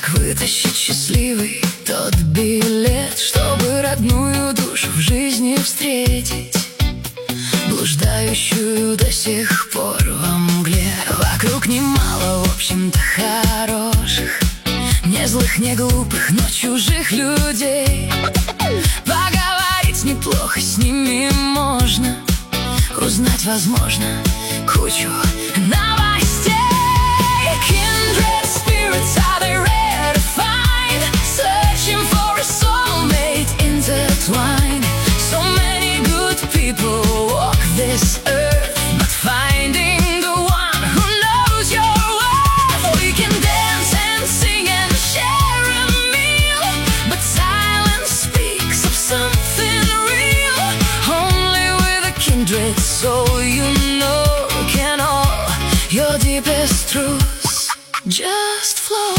вытащить счастливый тот билет, чтобы родную душу в жизни встретить, блуждающую до сих пор во мгле. Вокруг немало, в общем-то, хороших, не злых, не глупых, но чужих людей. Поговорить неплохо с ними можно, узнать, возможно, кучу новостей. Kindred spirits, are they rare to find? Searching for a soulmate intertwined. So many good people walk this earth, but finding the one who knows your worth. We can dance and sing and share a meal, but silence speaks of something real. Only with a kindred soul, you know, can all your deepest truths just flow.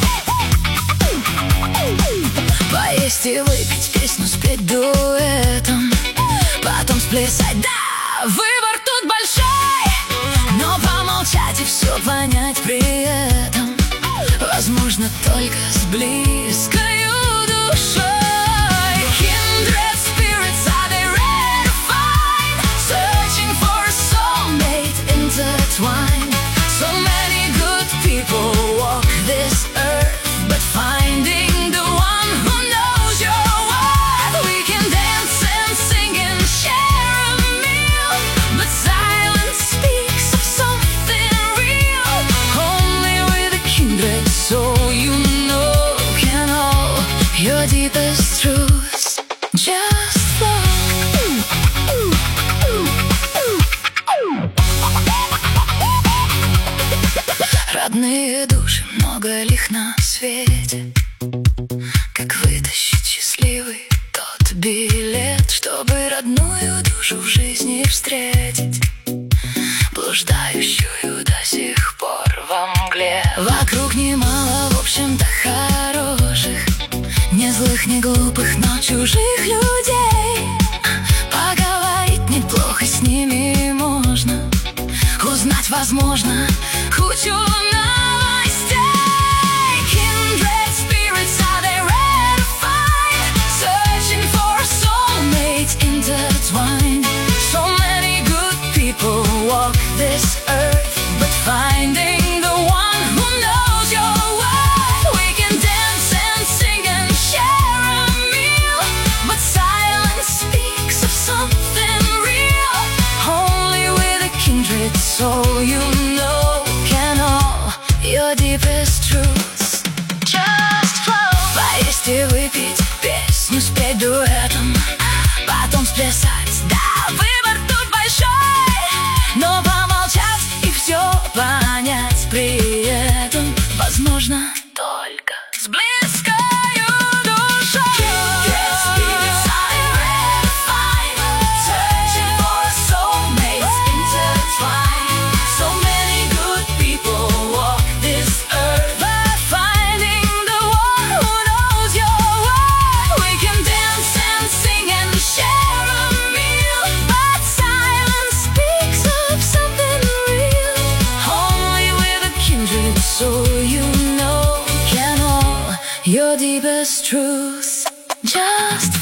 Поесть и выпить, песню спеть дуэтом, потом сплясать, да, выбор тут большой. Но помолчать и все понять при этом возможно только с близкою душой. Kindred spirits, are they rare to find? Searching for a soulmate intertwined. So many good people walk this earth, but finding the one who knows your worth. We can dance and sing and share a meal, but silence speaks of something real. Only with a kindred soul, you know, can all your deepest truths just flow. Родные души, много их на свете. Как вытащить счастливый тот билет, чтобы родную душу в жизни встретить, блуждающую до сих пор во мгле. Вокруг немало, в общем-то, хороших, не злых, не глупых, но чужих людей. Поговорить неплохо с ними можно, узнать, возможно, кучу новостей. Kindred spirits, are they rare to find? Searching for a soulmate intertwined. So many good people walk this earth, but finding the one who knows your worth. We can dance and sing and share a meal, but silence speaks of something real. Only with a kindred soul, you know, can all your deepest truths just flow. Поесть и выпить, песню спеть дуэтом, потом сплясать, да, выбор тут большой. Но помолчать и все понять при этом возможно только с близкою душой. Kindred spirits, are they rare to find? Searching for a soulmate intertwined. So many good people walk this earth, but finding the one who knows your worth. We can dance and sing and share a meal, but silence speaks of something real. Only with a kindred soul, you know, can all your deepest truths just